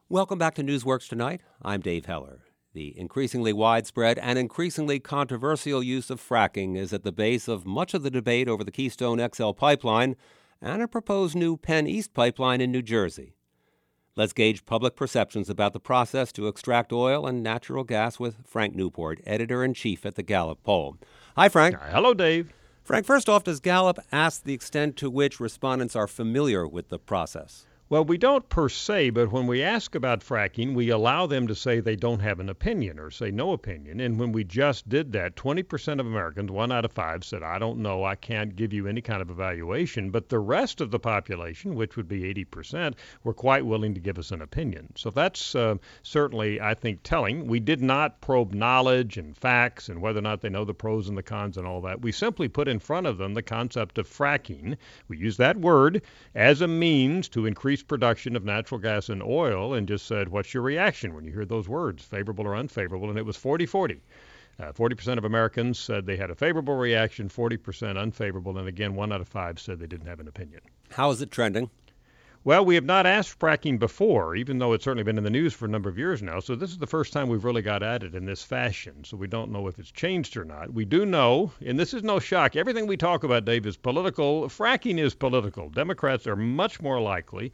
Welcome back to Newsworks Tonight. I'm Dave Heller. The increasingly widespread and increasingly controversial use of fracking is at the base of much of the debate over the Keystone XL pipeline and a proposed new Penn East pipeline in New Jersey. Let's gauge public perceptions about the process to extract oil and natural gas with Frank Newport, editor-in-chief at the Gallup poll. Hi, Frank. Hello, Dave. Frank, first off, does Gallup ask the extent to which respondents are familiar with the process? Well, we don't per se, but when we ask about fracking, we allow them to say they don't have an opinion or say no opinion. And when we just did that, 20% of Americans, 1 out of 5, said, I don't know, I can't give you any kind of evaluation. But the rest of the population, which would be 80%, were quite willing to give us an opinion. So that's certainly, I think, telling. We did not probe knowledge and facts and whether or not they know the pros and the cons and all that. We simply put in front of them the concept of fracking. We use that word as a means to increase production of natural gas and oil, and just said, what's your reaction when you hear those words, favorable or unfavorable? And it was 40-40. 40% of Americans said they had a favorable reaction, 40% unfavorable, and again, 1 out of 5 said they didn't have an opinion. How is it trending? Well, we have not asked fracking before, even though it's certainly been in the news for a number of years now. So this is the first time we've really got at it in this fashion. So we don't know if it's changed or not. We do know, and this is no shock, everything we talk about, Dave, is political. Fracking is political. Democrats are much more likely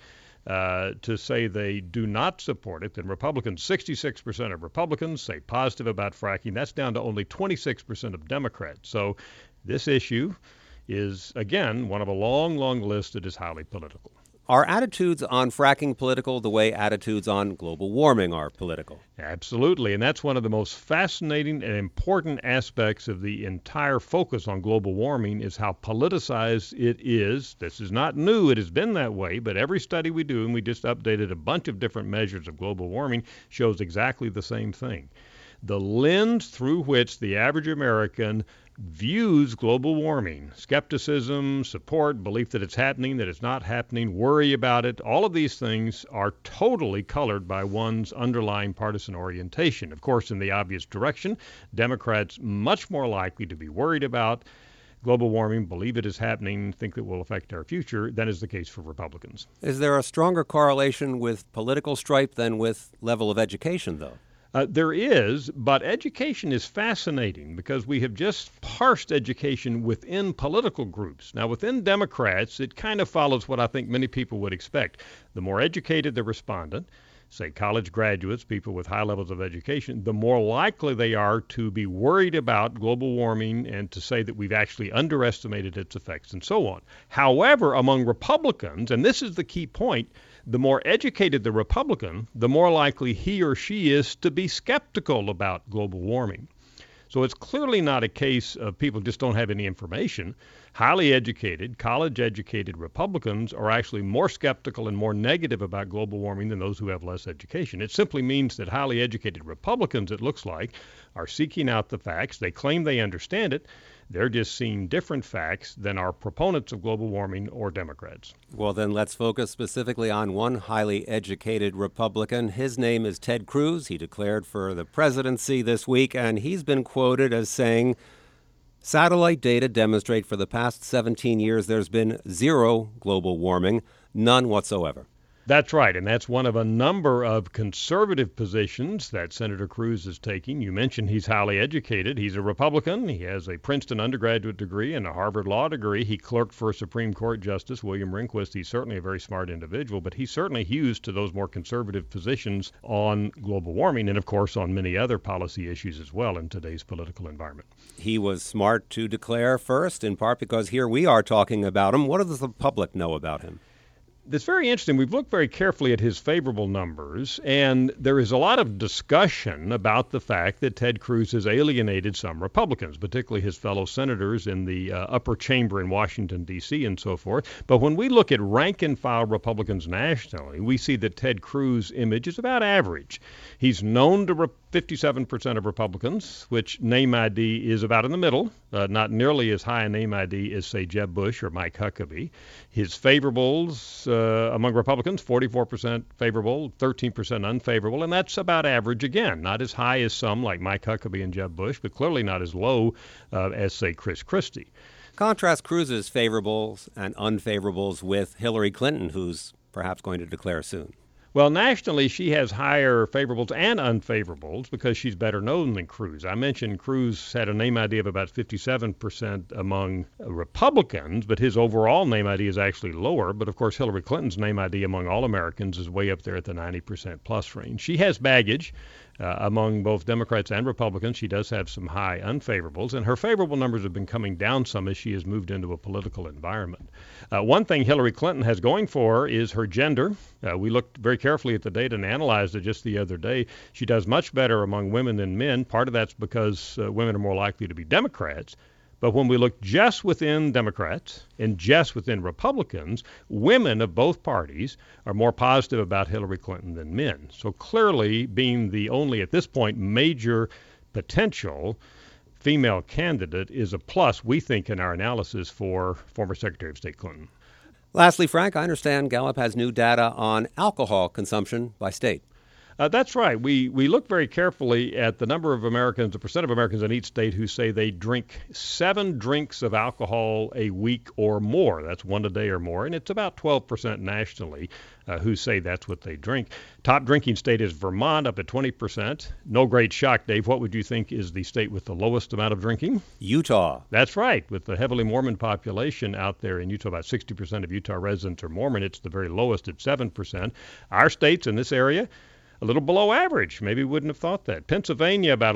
to say they do not support it than Republicans. 66% of Republicans say positive about fracking. That's down to only 26% of Democrats. So this issue is, again, one of a long, long list that is highly political. Are attitudes on fracking political the way attitudes on global warming are political? Absolutely, and that's one of the most fascinating and important aspects of the entire focus on global warming is how politicized it is. This is not new. It has been that way, but every study we do, and we just updated a bunch of different measures of global warming, shows exactly the same thing. The lens through which the average American views global warming, skepticism, support, belief that it's happening, that it's not happening, worry about it, all of these things are totally colored by one's underlying partisan orientation. Of course, in the obvious direction, Democrats much more likely to be worried about global warming, believe it is happening, think it will affect our future, than is the case for Republicans. Is there a stronger correlation with political stripe than with level of education, though? There is, but education is fascinating because we have just parsed education within political groups. Now, within Democrats, it kind of follows what I think many people would expect. The more educated the respondent, say college graduates, people with high levels of education, the more likely they are to be worried about global warming and to say that we've actually underestimated its effects and so on. However, among Republicans, and this is the key point, the more educated the Republican, the more likely he or she is to be skeptical about global warming. So it's clearly not a case of people just don't have any information. Highly educated, college-educated Republicans are actually more skeptical and more negative about global warming than those who have less education. It simply means that highly educated Republicans, it looks like, are seeking out the facts. They claim they understand it. They're just seeing different facts than our proponents of global warming or Democrats. Well, then let's focus specifically on one highly educated Republican. His name is Ted Cruz. He declared for the presidency this week, and he's been quoted as saying, satellite data demonstrate for the past 17 years there's been zero global warming, none whatsoever. That's right, and that's one of a number of conservative positions that Senator Cruz is taking. You mentioned he's highly educated. He's a Republican. He has a Princeton undergraduate degree and a Harvard Law degree. He clerked for Supreme Court Justice William Rehnquist. He's certainly a very smart individual, but he certainly hews to those more conservative positions on global warming and, of course, on many other policy issues as well in today's political environment. He was smart to declare first, in part because here we are talking about him. What does the public know about him? It's very interesting. We've looked very carefully at his favorable numbers, and there is a lot of discussion about the fact that Ted Cruz has alienated some Republicans, particularly his fellow senators in the upper chamber in Washington, D.C. and so forth. But when we look at rank-and-file Republicans nationally, we see that Ted Cruz's image is about average. He's known to 57% of Republicans, which name ID is about in the middle, not nearly as high a name ID as, say, Jeb Bush or Mike Huckabee. His favorables among Republicans, 44% favorable, 13% unfavorable, and that's about average again. Not as high as some like Mike Huckabee and Jeb Bush, but clearly not as low as, say, Chris Christie. Contrast Cruz's favorables and unfavorables with Hillary Clinton, who's perhaps going to declare soon. Well, nationally, she has higher favorables and unfavorables because she's better known than Cruz. I mentioned Cruz had a name ID of about 57% among Republicans, but his overall name ID is actually lower. But, of course, Hillary Clinton's name ID among all Americans is way up there at the 90% plus range. She has baggage among both Democrats and Republicans. She does have some high unfavorables, and her favorable numbers have been coming down some as she has moved into a political environment. One thing Hillary Clinton has going for is her gender. We looked very carefully at the data and analyzed it just the other day. She does much better among women than men. Part of that's because women are more likely to be Democrats. But when we look just within Democrats and just within Republicans, women of both parties are more positive about Hillary Clinton than men. So clearly, being the only, at this point, major potential female candidate is a plus, we think, in our analysis for former Secretary of State Clinton. Lastly, Frank, I understand Gallup has new data on alcohol consumption by state. That's right. We look very carefully at the number of Americans, the percent of Americans in each state who say they drink 7 drinks of alcohol a week or more. That's 1 a day or more, and it's about 12% nationally who say that's what they drink. Top drinking state is Vermont, up at 20%. No great shock, Dave. What would you think is the state with the lowest amount of drinking? Utah. That's right. With the heavily Mormon population out there in Utah, about 60% of Utah residents are Mormon. It's the very lowest at 7%. Our states in this area, a little below average. Maybe we wouldn't have thought that. Pennsylvania, about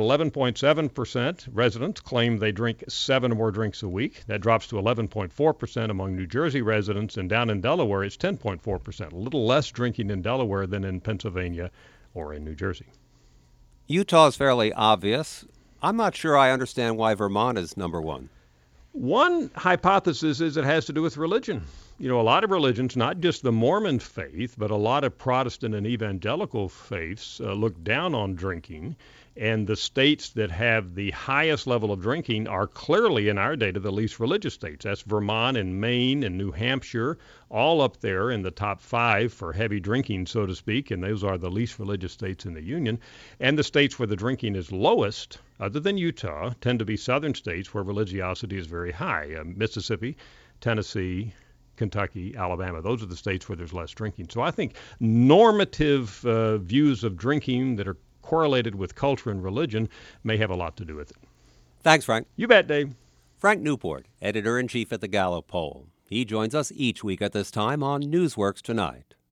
11.7% residents claim they drink 7 or more drinks a week. That drops to 11.4% among New Jersey residents, and down in Delaware, it's 10.4%. A little less drinking in Delaware than in Pennsylvania or in New Jersey. Utah is fairly obvious. I'm not sure I understand why Vermont is number 1. One hypothesis is it has to do with religion. You know, a lot of religions, not just the Mormon faith, but a lot of Protestant and evangelical faiths look down on drinking. And the states that have the highest level of drinking are clearly, in our data, the least religious states. That's Vermont and Maine and New Hampshire, all up there in the top 5 for heavy drinking, so to speak. And those are the least religious states in the Union. And the states where the drinking is lowest, other than Utah, tend to be southern states where religiosity is very high. Mississippi, Tennessee, Kentucky, Alabama. Those are the states where there's less drinking. So I think normative views of drinking that are correlated with culture and religion may have a lot to do with it. Thanks, Frank. You bet, Dave. Frank Newport, editor-in-chief at the Gallup Poll. He joins us each week at this time on Newsworks Tonight.